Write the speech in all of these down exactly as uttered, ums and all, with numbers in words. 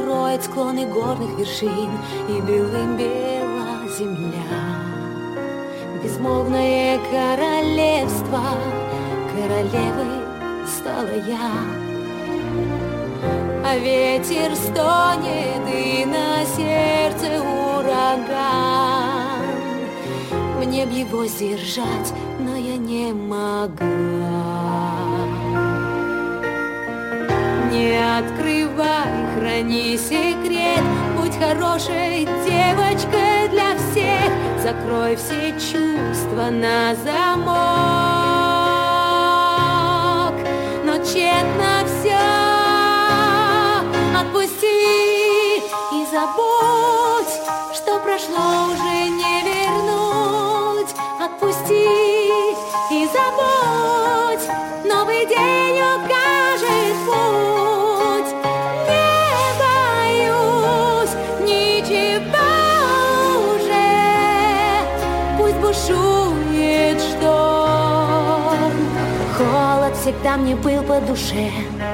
укроет склоны горных вершин, и белым-бела земля. Безмолвное королевство, королевой стала я. А ветер стонет, и на сердце ураган. Мне б его сдержать, но я не могла. Не открывай, храни секрет, будь хорошей девочкой для всех. Закрой все чувства на замок, но тщетно все. Отпусти и забудь, что прошло, уже не вернуть. Отпусти и забудь, новый день укажет путь. Не боюсь ничего уже, пусть бушует шторм. Холод всегда мне был по душе.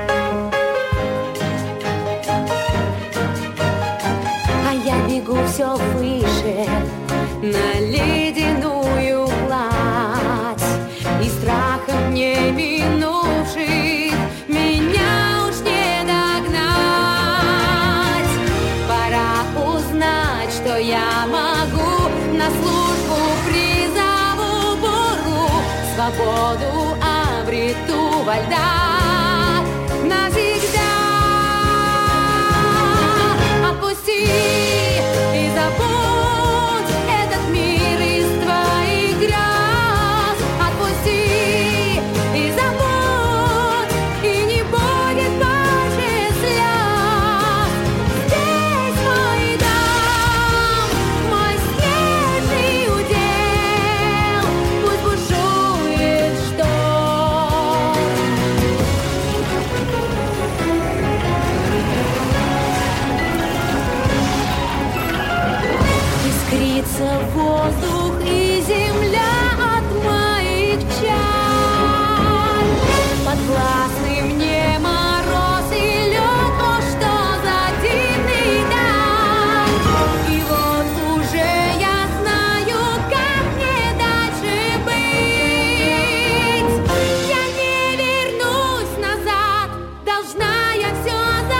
Бегу все выше на ледяную гладь, и страхом не минувших меня уж не догнать. Пора узнать, что я могу, на службу призову буру, свободу обрету во льдах навсегда. Отпусти и забудь этот мир из твоих грез. Отпусти и забудь, и не будет больше слез. Здесь мой дом, мой снежный удел, пусть бушует шторм. Искрится воздух и земля от моих чар. Подвластный мне мороз и лед, о, что за дивный дар. И вот уже я знаю, как мне дальше быть. Я не вернусь назад, должна я все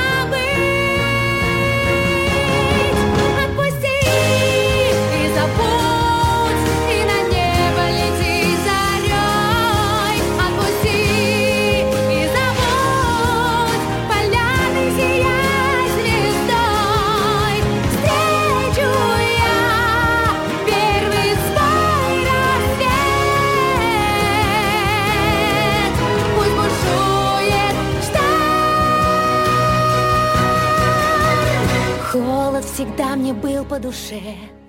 забыть. Отпусти и забудь, и на небо лети зарей. Отпусти и забудь, поляны сияй звездой. Встречу я первый свой рассвет, пусть бушует шторм. Холод всегда мне был по душе.